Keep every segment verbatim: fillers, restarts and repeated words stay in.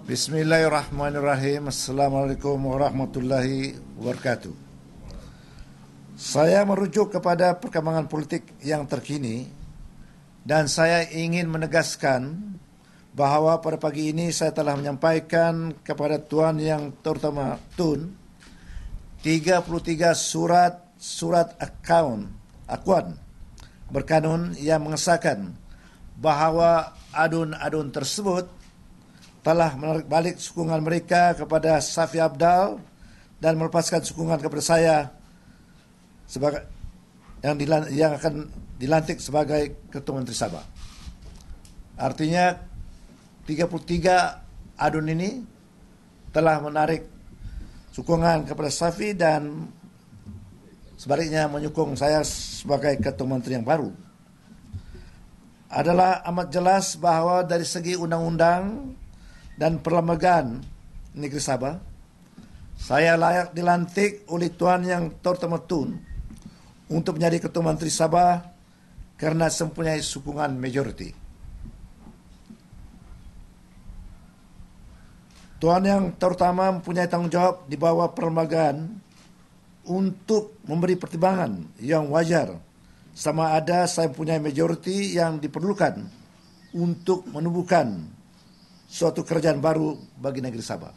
Bismillahirrahmanirrahim. Assalamualaikum warahmatullahi wabarakatuh. Saya merujuk kepada perkembangan politik yang terkini dan saya ingin menegaskan bahawa pada pagi ini saya telah menyampaikan kepada Tuan Yang Terutama Tun tiga puluh tiga surat surat akaun akuan berkanun yang mengesahkan bahawa adun-adun tersebut telah menarik balik sokongan mereka kepada Safi Abdal dan melepaskan sokongan kepada saya sebagai yang, dilan, yang akan dilantik sebagai Ketua Menteri Sabah. Artinya tiga puluh tiga adun ini telah menarik sokongan kepada Safi dan sebaliknya menyokong saya sebagai Ketua Menteri yang baru. Adalah amat jelas bahawa dari segi undang-undang dan perlembagaan negeri Sabah, saya layak dilantik oleh Tuan Yang Terutama Tun untuk menjadi Ketua Menteri Sabah kerana mempunyai sokongan majoriti. Tuan Yang Terutama mempunyai tanggungjawab di bawah perlembagaan untuk memberi pertimbangan yang wajar sama ada saya mempunyai majoriti yang diperlukan untuk menubuhkan suatu kerajaan baru bagi negeri Sabah.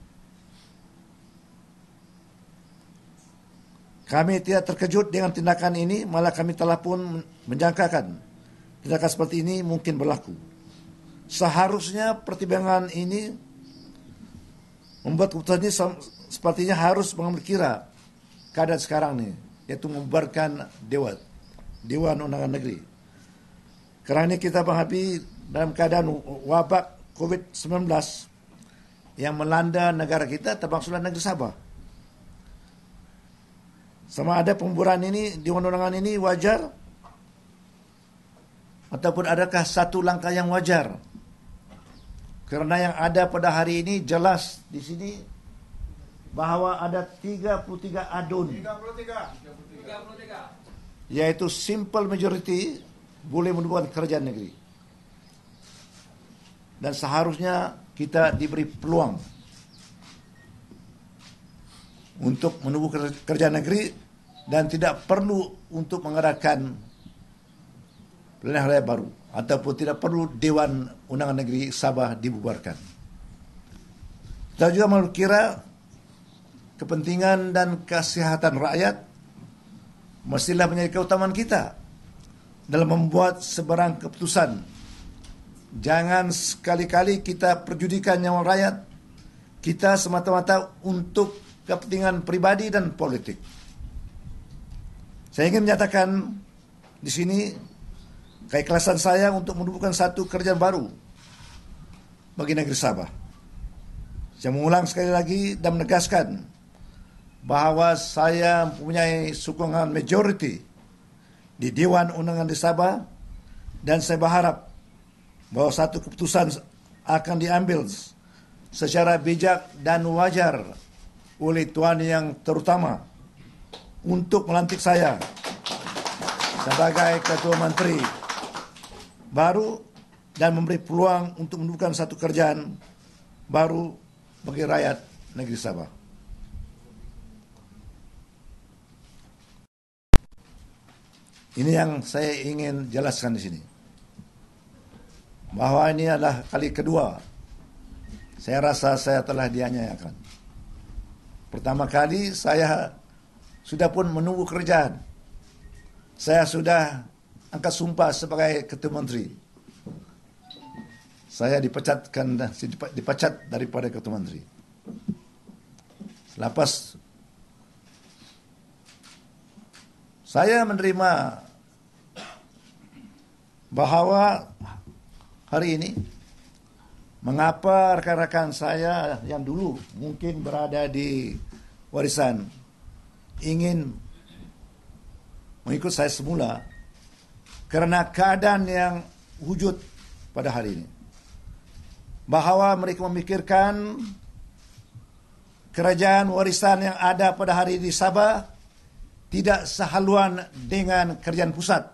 Kami tidak terkejut dengan tindakan ini, malah kami telah pun menjangkakan tindakan seperti ini mungkin berlaku. Seharusnya pertimbangan ini membuat keputusan ini sepertinya harus mengambil kira keadaan sekarang ini, yaitu membubarkan Dewan, Dewan Undangan Negeri. Kerana kita menghadapi dalam keadaan wabak covid sembilan belas yang melanda negara kita termasuklah negeri Sabah. Sama ada pembubaran ini, Dewan Undangan ini wajar ataupun adakah satu langkah yang wajar? Kerana yang ada pada hari ini jelas di sini bahawa ada tiga puluh tiga adun. tiga puluh tiga. Yaitu simple majority boleh menubuhkan kerajaan negeri. Dan seharusnya kita diberi peluang untuk menubuh kerajaan negeri dan tidak perlu untuk mengadakan pilihan raya baru ataupun tidak perlu Dewan Undangan Negeri Sabah dibubarkan. Kita juga mengira kepentingan dan kesihatan rakyat mestilah menjadi keutamaan kita dalam membuat sebarang keputusan. Jangan sekali-kali kita perjudikan nyawa rakyat kita semata-mata untuk kepentingan pribadi dan politik. Saya ingin menyatakan di sini keikhlasan saya untuk menubuhkan satu kerajaan baru bagi negeri Sabah. Saya mengulang sekali lagi dan menegaskan bahawa saya mempunyai sokongan majoriti di Dewan Undangan di Sabah dan saya berharap bahawa satu keputusan akan diambil secara bijak dan wajar oleh Tuan Yang Terutama untuk melantik saya sebagai Ketua Menteri baru dan memberi peluang untuk menubuhkan satu kerajaan baru bagi rakyat negeri Sabah. Ini yang saya ingin jelaskan di sini. Bahawa ini adalah kali kedua saya rasa saya telah dianiayakan. Pertama kali saya sudah pun menunggu kerajaan. Saya sudah angkat sumpah sebagai Ketua Menteri. Saya dipecatkan dipecat daripada Ketua Menteri. Selepas saya menerima bahawa hari ini, mengapa rakan-rakan saya yang dulu mungkin berada di warisan ingin mengikut saya semula kerana keadaan yang wujud pada hari ini. Bahawa mereka memikirkan kerajaan warisan yang ada pada hari di Sabah tidak sehaluan dengan kerajaan pusat.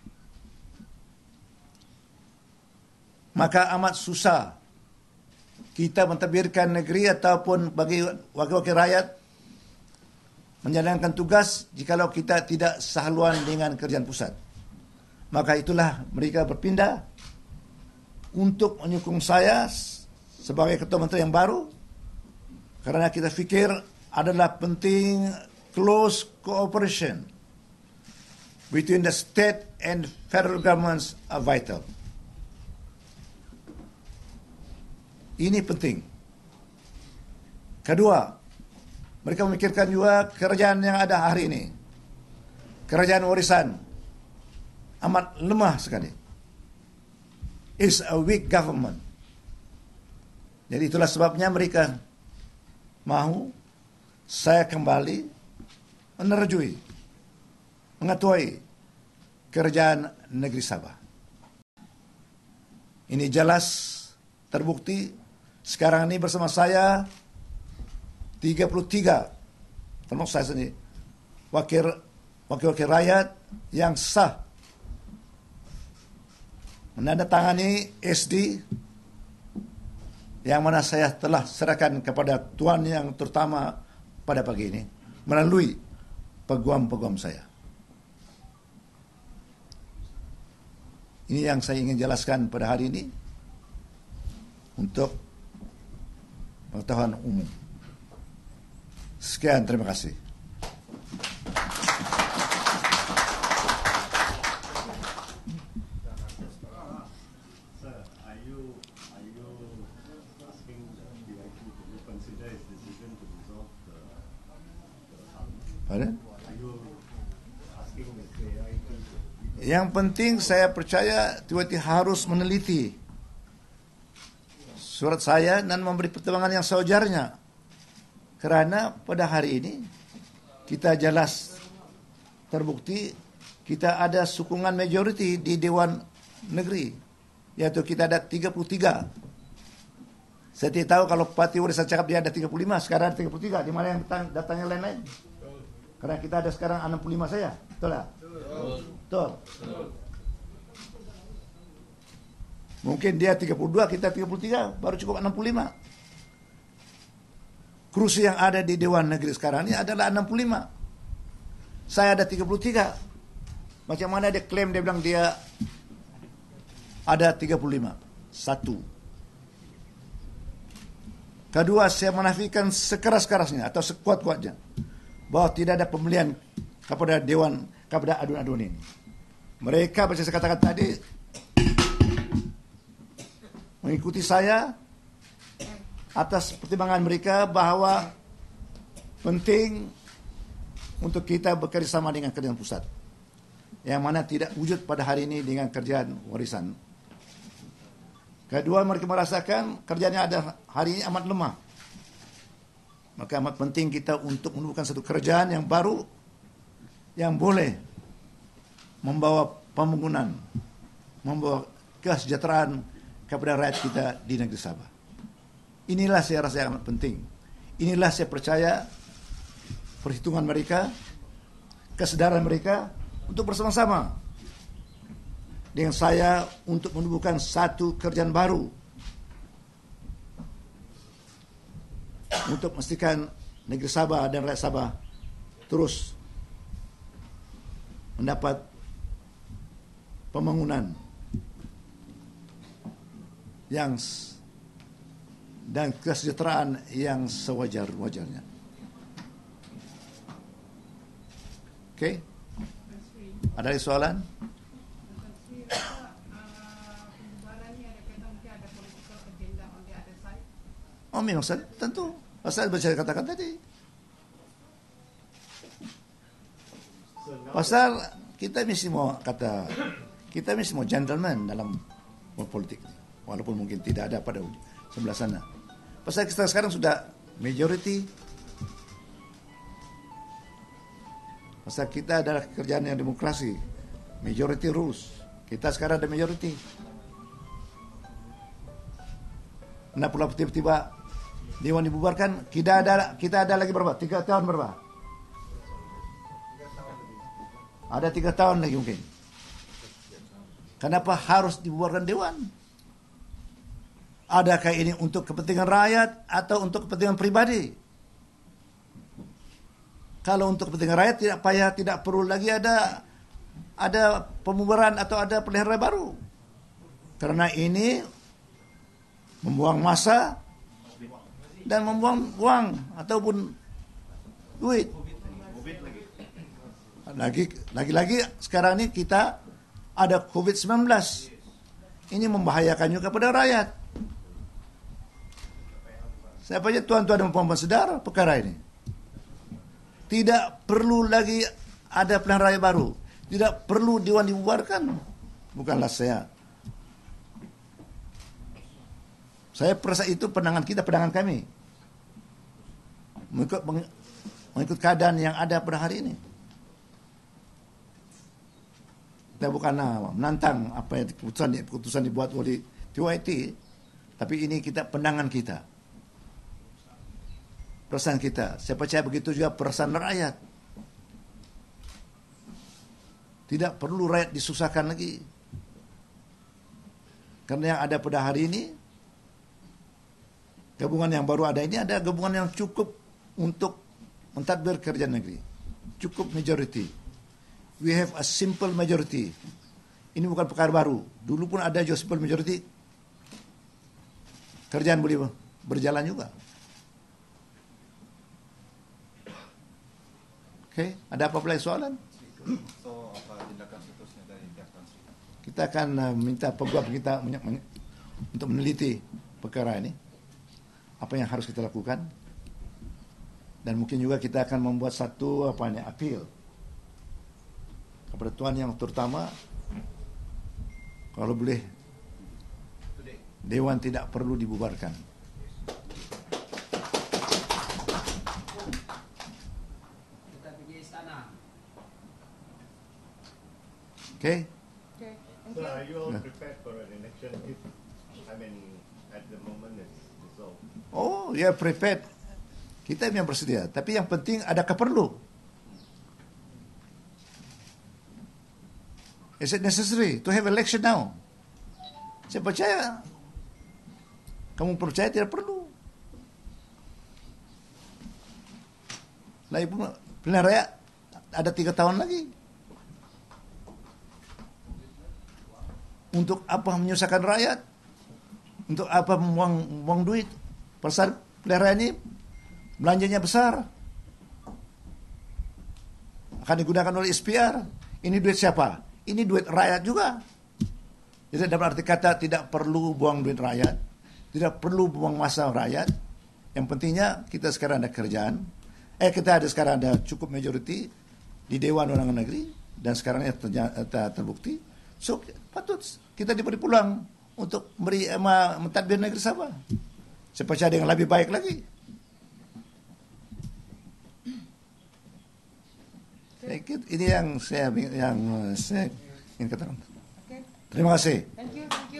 Maka amat susah kita mentadbirkan negeri ataupun bagi wakil-wakil rakyat menjalankan tugas jikalau kita tidak sehaluan dengan kerajaan pusat. Maka itulah mereka berpindah untuk menyokong saya sebagai Ketua Menteri yang baru, kerana kita fikir adalah penting close cooperation between the state and federal governments are vital. Ini penting. Kedua, mereka memikirkan juga kerajaan yang ada hari ini. Kerajaan warisan amat lemah sekali. It's a weak government. Jadi itulah sebabnya mereka mahu saya kembali menerjui, mengetuai kerajaan negeri Sabah. Ini jelas terbukti. Sekarang ini bersama saya tiga puluh tiga, termasuk saya sendiri, wakil wakil-wakil rakyat yang sah menandatangani S D yang mana saya telah serahkan kepada Tuan Yang Terutama pada pagi ini melalui peguam-peguam saya. Ini yang saya ingin jelaskan pada hari ini untuk pengetahuan umum. Sekian, terima kasih. Yang penting saya percaya T W T harus meneliti surat saya dan memberi pertimbangan yang sewajarnya. Kerana pada hari ini kita jelas terbukti kita ada sokongan majoriti di Dewan Negeri, yaitu kita ada tiga puluh tiga. Saya tidak tahu kalau Parti Warisan cakap dia ada tiga puluh lima, sekarang ada tiga puluh tiga. Di mana yang datang, datang yang lain-lain? Karena kita ada sekarang enam puluh lima saja. Betul tak? Betul. Betul. Mungkin dia tiga puluh dua, kita tiga puluh tiga, baru cukup enam puluh lima. Kursi yang ada di Dewan Negeri sekarang ini adalah enam puluh lima. Saya ada tiga puluh tiga. Macam mana dia klaim, dia bilang dia ada tiga puluh lima. Satu. Kedua, saya menafikan sekeras-kerasnya atau sekuat-kuatnya bahwa tidak ada pembelian kepada Dewan, kepada adun-adun ini. Mereka, macam saya katakan tadi, mengikuti saya atas pertimbangan mereka bahawa penting untuk kita bekerjasama dengan kerajaan pusat, yang mana tidak wujud pada hari ini dengan kerajaan warisan. Kedua, mereka merasakan kerjaannya ada hari ini amat lemah. Maka amat penting kita untuk menemukan satu kerajaan yang baru yang boleh membawa pembangunan, membawa kesejahteraan kepada rakyat kita di negeri Sabah. Inilah saya rasa yang amat penting. Inilah saya percaya perhitungan mereka, kesedaran mereka untuk bersama-sama dengan saya untuk menubuhkan satu kerjaan baru untuk memastikan negeri Sabah dan rakyat Sabah terus mendapat pembangunan yang dan kesejahteraan yang sewajar-wajarnya. Okey? Ada lagi soalan? Oh, memang tentu. Pasal saya katakan tadi. Pasal kita mesti mau kata, kita mesti mau gentleman dalam politik. Walaupun mungkin tidak ada pada sebelah sana. Pasal kita sekarang sudah majority. Pasal kita adalah kerjaan yang demokrasi. Majority rules. Kita sekarang ada majority. Kenapa pula tiba-tiba Dewan dibubarkan? Kita ada kita ada lagi berapa? Tiga tahun berapa? Ada tiga tahun lagi mungkin. Kenapa harus dibubarkan Dewan? Adakah ini untuk kepentingan rakyat atau untuk kepentingan pribadi? Kalau untuk kepentingan rakyat, tidak payah, tidak perlu lagi ada ada pembubaran atau ada pilihan raya baru. Karena ini membuang masa dan membuang uang ataupun duit. Lagi, lagi-lagi sekarang ini kita ada covid sembilan belas. Ini membahayakan juga kepada rakyat. Siapa saja tuan-tuan dan puan-puan sedar perkara ini. Tidak perlu lagi ada pilihan raya baru. Tidak perlu Dewan dibubarkan. Bukanlah saya. Saya perasa itu pandangan kita, pandangan kami. Mengikut, mengikut keadaan yang ada pada hari ini. Kita bukan menantang apa yang keputusan, keputusan dibuat oleh T Y T. Tapi ini kita pandangan kita. Perasaan kita. Saya percaya begitu juga perasaan rakyat. Tidak perlu rakyat disusahkan lagi. Karena yang ada pada hari ini, gabungan yang baru ada ini ada gabungan yang cukup untuk mentadbir kerjaan negeri. Cukup majority. We have a simple majority. Ini bukan perkara baru. Dulu pun ada juga simple majority. Kerjaan boleh berjalan juga. Okey, ada apa lagi soalan? So, apa tindakan seterusnya dari pihak Tan Sri? Kita akan uh, minta peguam kita untuk meneliti perkara ini. Apa yang harus kita lakukan? Dan mungkin juga kita akan membuat satu apa ni appeal kepada tuan yang terutama, kalau boleh Dewan tidak perlu dibubarkan. Okay? Okay. Thank So, you. are you all prepared for an election if, I mean, at the moment it's dissolved? Oh, ya yeah, prepared. Kita memang bersedia. Tapi yang penting adakah perlu? Is it necessary to have election now? Saya percaya. Kamu percaya tidak perlu. Lagi pun pilihan raya ada tiga tahun lagi. Untuk apa menyusahkan rakyat? Untuk apa membuang, membuang duit? Pasal pilihan raya ini belanjanya besar. Akan digunakan oleh S P R. Ini duit siapa? Ini duit rakyat juga. Jadi dalam arti kata tidak perlu buang duit rakyat. Tidak perlu buang masa rakyat. Yang pentingnya kita sekarang ada kerjaan. Eh kita ada sekarang ada cukup majority di Dewan Undangan Negeri. Dan sekarang ya terbukti. So patut kita diberi peluang untuk beri eh, mentadbir negeri Sabah. Saya percaya dengan lebih baik lagi. Ini yang saya yang saya ingin katakan. Okay. Terima kasih. Thank you. Thank you.